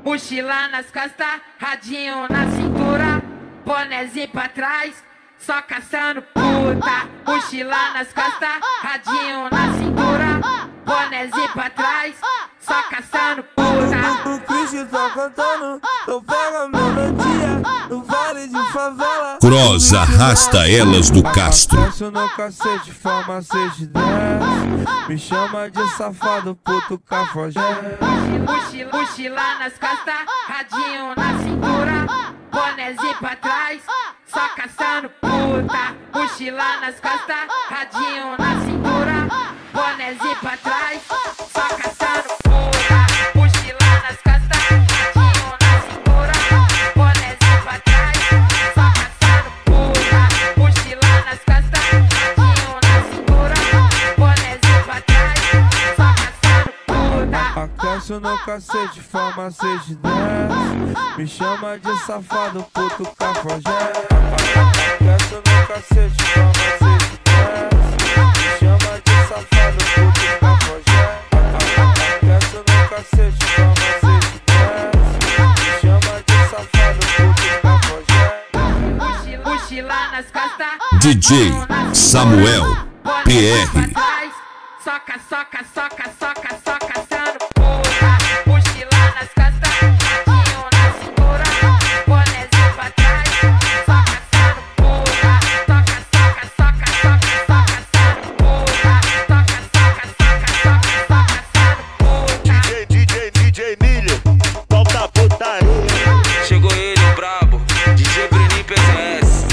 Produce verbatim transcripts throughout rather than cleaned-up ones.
mochila nas costas, radinho na cintura, bonezinho pra trás, só caçando puta. Mochila nas costas, radinho na cintura, bonezinho pra trás, só caçando puta. O Cristo tá cantando, eu pego a melodia no vale de favela. Cross arrasta elas do Castro. Acesso no cacete, farmacete dez. Me chama de safado, puto cafajé. Mochila, mochila nas costas, radinho na cintura, bonezinho pra trás, só caçando puta. Mochila nas costas, radinho na cintura, bonezinho pra trás, só caçando puta. Mochila nas costas, radinho na cintura, bonezinho pra trás, só caçando puta. Mochila nas costas, radinho na cintura, bonezinho pra trás, só caçando puta. Acesso no cacete, farmacete dez. Me chama de safado, puto cafajé. Acesso no cacete, farmacete dez. Me chama de safado, puto cafajé. Acesso no cacete, farmacete dez. Me chama de safado, puto cafajé. Mochila nas costas, D J Samuel P R. Soca, soca, soca, soca, soca, caçando puta. Mochila nas costas, radinho na cintura, bonezinho pra trás, só caçando puta. Soca, soca, soca, soca, soca, caçando puta. Soca, soca, soca, soca, soca, caçando puta. D J, D J, D J Milho, volta putaria. Chegou ele, o brabo, D J Breninho P Z S.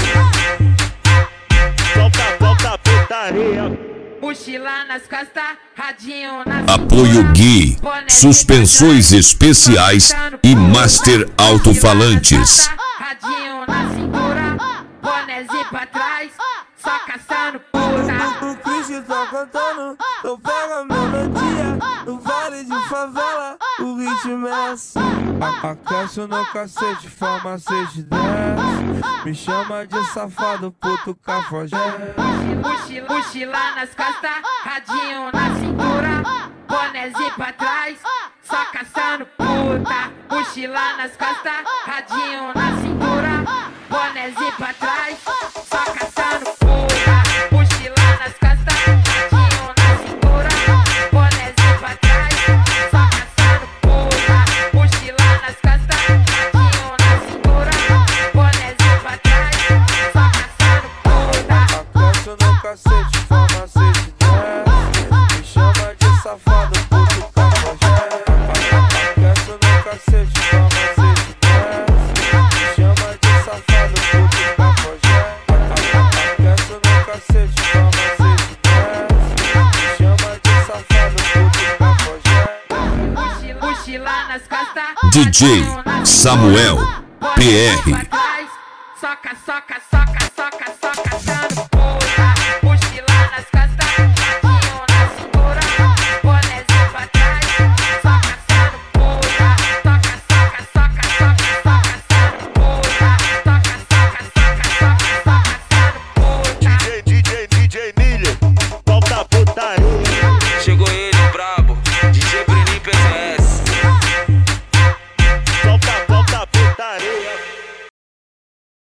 Volta, volta putaria. Mochila nas costas, radinho na cintura, Apoio Gui, suspensões especiais e master alto-falantes. Radinho na cintura, bonezinho pra trás, só caçando puta. O Cristo tá cantando, eu pego a melodia no vale de favela, o ritmo é assim. Acesso no cacete, farmacete dez. Me chama de safado, puto cafajé. Mochila, mochila nas costas, radinho na cintura, bonezinho pra trás, só caçando puta. Mochila nas costas, radinho na cintura, bonezinho pra trás, só caçando puta. Mochila nas costas, radinho na cintura, bonezinho pra trás, só caçando puta. Mochila nas costas, radinho na cintura, bonezinho pra trás, só caçando puta. Acesso no cacete, farmacete dez. Me chama de safado, puto cafajé. Acesso no cacete, farmacete dez. Me chama de safado, puto cafajé. Acesso no cacete, farmacete dez. Me chama de safado, puto cafajé. Mochila nas costas, D J Samuel P R. soca, soca, soca, soca, soca, caçando